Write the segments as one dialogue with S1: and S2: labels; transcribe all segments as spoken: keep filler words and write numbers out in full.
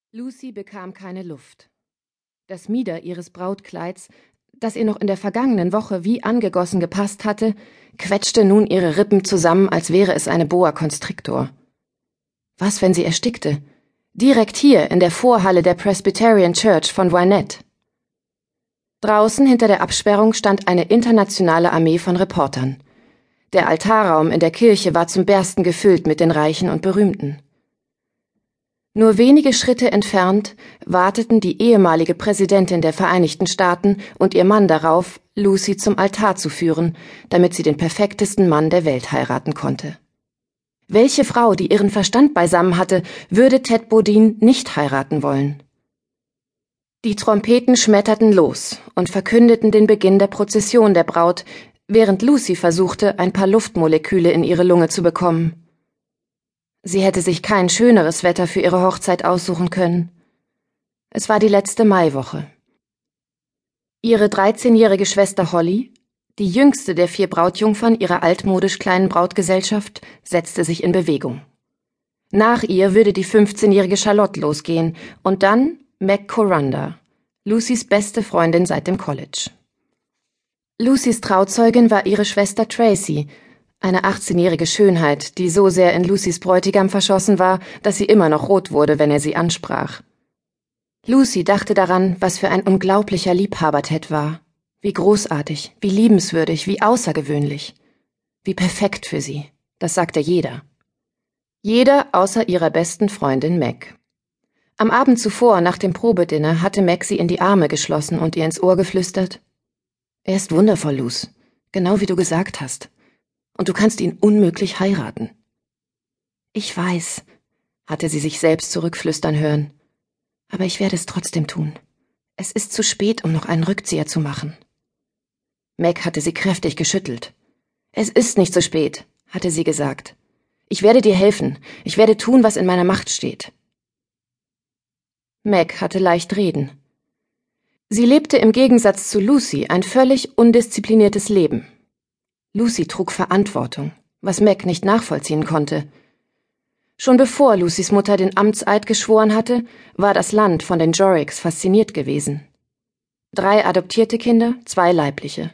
S1: Lucy bekam keine Luft. Das Mieder ihres Brautkleids, das ihr noch in der vergangenen Woche wie angegossen gepasst hatte, quetschte nun ihre Rippen zusammen, als wäre es eine Boa Constrictor. Was, wenn sie erstickte? Direkt hier in der Vorhalle der Presbyterian Church von Wynette. Draußen hinter der Absperrung stand eine internationale Armee von Reportern. Der Altarraum in der Kirche war zum Bersten gefüllt mit den Reichen und Berühmten. Nur wenige Schritte entfernt warteten die ehemalige Präsidentin der Vereinigten Staaten und ihr Mann darauf, Lucy zum Altar zu führen, damit sie den perfektesten Mann der Welt heiraten konnte. Welche Frau, die ihren Verstand beisammen hatte, würde Ted Bodine nicht heiraten wollen? Die Trompeten schmetterten los und verkündeten den Beginn der Prozession der Braut, während Lucy versuchte, ein paar Luftmoleküle in ihre Lunge zu bekommen. Sie hätte sich kein schöneres Wetter für ihre Hochzeit aussuchen können. Es war die letzte Maiwoche. Ihre dreizehnjährige Schwester Holly, die jüngste der vier Brautjungfern ihrer altmodisch kleinen Brautgesellschaft, setzte sich in Bewegung. Nach ihr würde die fünfzehnjährige Charlotte losgehen und dann Meg Corunda, Lucys beste Freundin seit dem College. Lucys Trauzeugin war ihre Schwester Tracy, eine achtzehnjährige Schönheit, die so sehr in Lucys Bräutigam verschossen war, dass sie immer noch rot wurde, wenn er sie ansprach. Lucy dachte daran, was für ein unglaublicher Liebhaber Ted war. Wie großartig, wie liebenswürdig, wie außergewöhnlich. Wie perfekt für sie, das sagte jeder. Jeder außer ihrer besten Freundin Meg. Am Abend zuvor, nach dem Probedinner, hatte Meg sie in die Arme geschlossen und ihr ins Ohr geflüstert: „Er ist wundervoll, Luz, genau wie du gesagt hast. Und du kannst ihn unmöglich heiraten." „Ich weiß", hatte sie sich selbst zurückflüstern hören. „Aber ich werde es trotzdem tun. Es ist zu spät, um noch einen Rückzieher zu machen." Meg hatte sie kräftig geschüttelt. „Es ist nicht zu spät", hatte sie gesagt. „Ich werde dir helfen. Ich werde tun, was in meiner Macht steht." Meg hatte leicht reden. Sie lebte im Gegensatz zu Lucy ein völlig undiszipliniertes Leben. Lucy trug Verantwortung, was Meg nicht nachvollziehen konnte. Schon bevor Lucys Mutter den Amtseid geschworen hatte, war das Land von den Jorricks fasziniert gewesen. Drei adoptierte Kinder, zwei leibliche.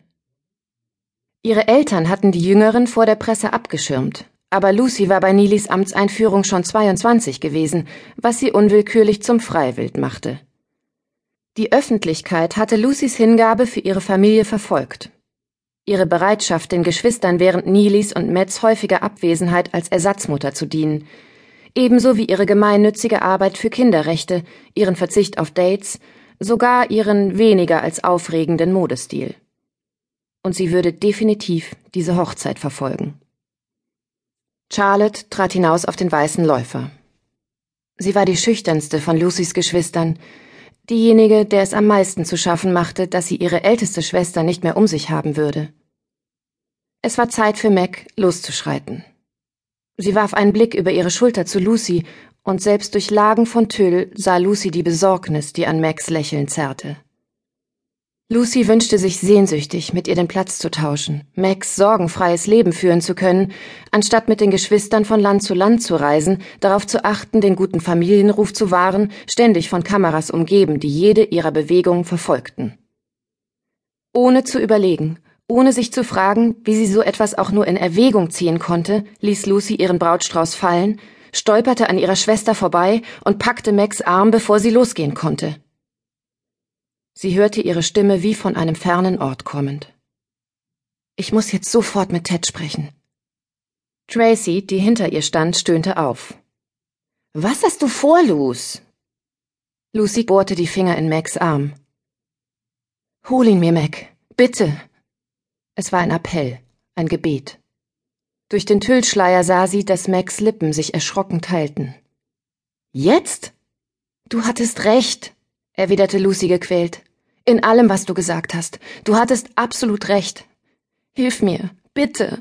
S1: Ihre Eltern hatten die Jüngeren vor der Presse abgeschirmt, aber Lucy war bei Neelys Amtseinführung schon zweiundzwanzig gewesen, was sie unwillkürlich zum Freiwild machte. Die Öffentlichkeit hatte Lucys Hingabe für ihre Familie verfolgt. Ihre Bereitschaft, den Geschwistern während Neelys und Matts häufiger Abwesenheit als Ersatzmutter zu dienen, ebenso wie ihre gemeinnützige Arbeit für Kinderrechte, ihren Verzicht auf Dates, sogar ihren weniger als aufregenden Modestil. Und sie würde definitiv diese Hochzeit verfolgen. Charlotte trat hinaus auf den weißen Läufer. Sie war die schüchternste von Lucys Geschwistern, diejenige, der es am meisten zu schaffen machte, dass sie ihre älteste Schwester nicht mehr um sich haben würde. Es war Zeit für Meg, loszuschreiten. Sie warf einen Blick über ihre Schulter zu Lucy, und selbst durch Lagen von Tüll sah Lucy die Besorgnis, die an Megs Lächeln zerrte. Lucy wünschte sich sehnsüchtig, mit ihr den Platz zu tauschen, Megs sorgenfreies Leben führen zu können, anstatt mit den Geschwistern von Land zu Land zu reisen, darauf zu achten, den guten Familienruf zu wahren, ständig von Kameras umgeben, die jede ihrer Bewegungen verfolgten. Ohne zu überlegen, ohne sich zu fragen, wie sie so etwas auch nur in Erwägung ziehen konnte, ließ Lucy ihren Brautstrauß fallen, stolperte an ihrer Schwester vorbei und packte Megs Arm, bevor sie losgehen konnte. Sie hörte ihre Stimme wie von einem fernen Ort kommend. „Ich muss jetzt sofort mit Ted sprechen." Tracy, die hinter ihr stand, stöhnte auf. „Was hast du vor, Luz?" Lucy bohrte die Finger in Megs Arm. „Hol ihn mir, Meg, bitte." Es war ein Appell, ein Gebet. Durch den Tüllschleier sah sie, dass Megs Lippen sich erschrocken teilten. „Jetzt?" „Du hattest recht", erwiderte Lucy gequält. „In allem, was du gesagt hast. Du hattest absolut recht. Hilf mir, bitte."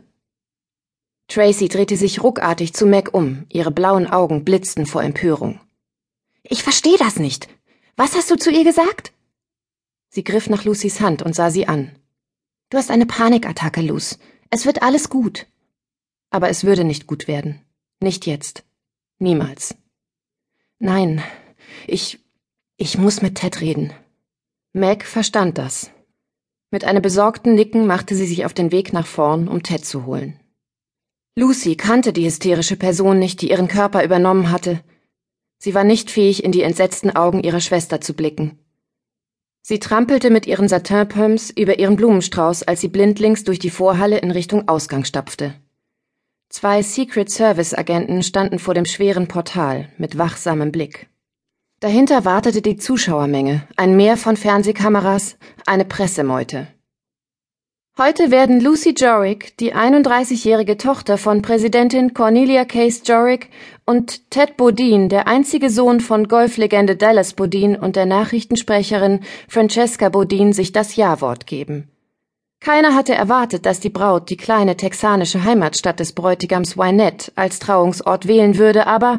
S1: Tracy drehte sich ruckartig zu Meg um, ihre blauen Augen blitzten vor Empörung. „Ich verstehe das nicht. Was hast du zu ihr gesagt?" Sie griff nach Lucys Hand und sah sie an. „Du hast eine Panikattacke, Luz. Es wird alles gut." Aber es würde nicht gut werden. Nicht jetzt. Niemals. Nein, Ich, ich muss mit Ted reden. Meg verstand das. Mit einem besorgten Nicken machte sie sich auf den Weg nach vorn, um Ted zu holen. Lucy kannte die hysterische Person nicht, die ihren Körper übernommen hatte. Sie war nicht fähig, in die entsetzten Augen ihrer Schwester zu blicken. Sie trampelte mit ihren Satinpumps über ihren Blumenstrauß, als sie blindlings durch die Vorhalle in Richtung Ausgang stapfte. Zwei Secret-Service-Agenten standen vor dem schweren Portal mit wachsamem Blick. Dahinter wartete die Zuschauermenge, ein Meer von Fernsehkameras, eine Pressemeute. Heute werden Lucy Jorrick, die einunddreißigjährige Tochter von Präsidentin Cornelia Case Jorrick, und Ted Bodine, der einzige Sohn von Golflegende Dallas Bodine und der Nachrichtensprecherin Francesca Bodine, sich das Ja-Wort geben. Keiner hatte erwartet, dass die Braut die kleine texanische Heimatstadt des Bräutigams Wynette als Trauungsort wählen würde, aber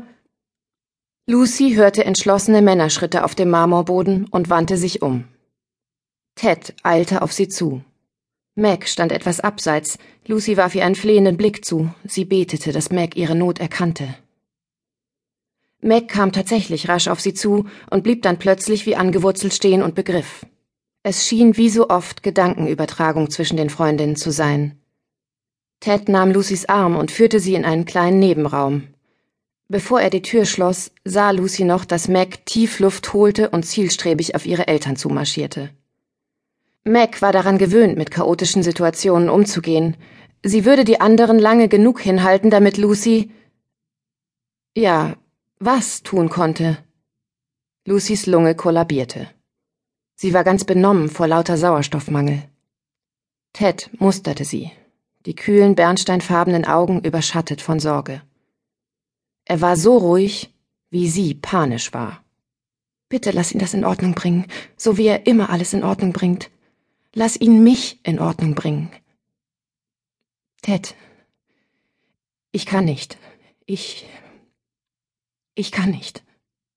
S1: Lucy hörte entschlossene Männerschritte auf dem Marmorboden und wandte sich um. Ted eilte auf sie zu. Meg stand etwas abseits. Lucy warf ihr einen flehenden Blick zu. Sie betete, dass Meg ihre Not erkannte. Meg kam tatsächlich rasch auf sie zu und blieb dann plötzlich wie angewurzelt stehen und begriff. Es schien wie so oft Gedankenübertragung zwischen den Freundinnen zu sein. Ted nahm Lucys Arm und führte sie in einen kleinen Nebenraum. Bevor er die Tür schloss, sah Lucy noch, dass Meg tief Luft holte und zielstrebig auf ihre Eltern zumarschierte. Meg war daran gewöhnt, mit chaotischen Situationen umzugehen. Sie würde die anderen lange genug hinhalten, damit Lucy, ja, was tun konnte. Lucys Lunge kollabierte. Sie war ganz benommen vor lauter Sauerstoffmangel. Ted musterte sie, die kühlen, bernsteinfarbenen Augen überschattet von Sorge. Er war so ruhig, wie sie panisch war. »Bitte lass ihn das in Ordnung bringen, so wie er immer alles in Ordnung bringt. Lass ihn mich in Ordnung bringen.« »Ted, ich kann nicht. Ich... ich kann nicht.«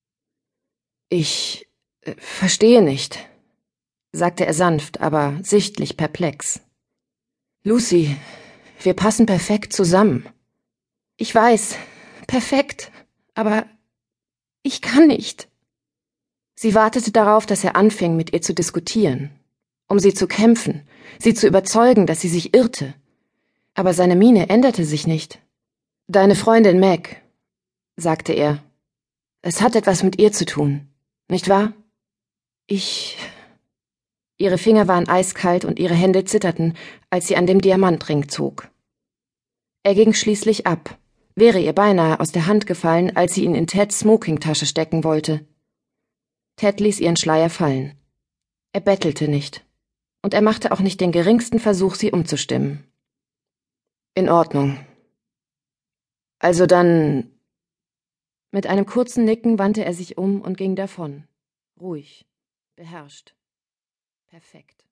S1: »Ich äh, verstehe nicht«, sagte er sanft, aber sichtlich perplex. »Lucy, wir passen perfekt zusammen.« »Ich weiß, perfekt, aber ich kann nicht.« Sie wartete darauf, dass er anfing, mit ihr zu diskutieren, um sie zu kämpfen, sie zu überzeugen, dass sie sich irrte. Aber seine Miene änderte sich nicht. »Deine Freundin Meg«, sagte er. »Es hat etwas mit ihr zu tun, nicht wahr?« »Ich...« Ihre Finger waren eiskalt und ihre Hände zitterten, als sie an dem Diamantring zog. Er ging schließlich ab, wäre ihr beinahe aus der Hand gefallen, als sie ihn in Teds Smokingtasche stecken wollte. Ted ließ ihren Schleier fallen. Er bettelte nicht. Und er machte auch nicht den geringsten Versuch, sie umzustimmen. »In Ordnung. Also dann...« Mit einem kurzen Nicken wandte er sich um und ging davon. Ruhig, beherrscht, perfekt.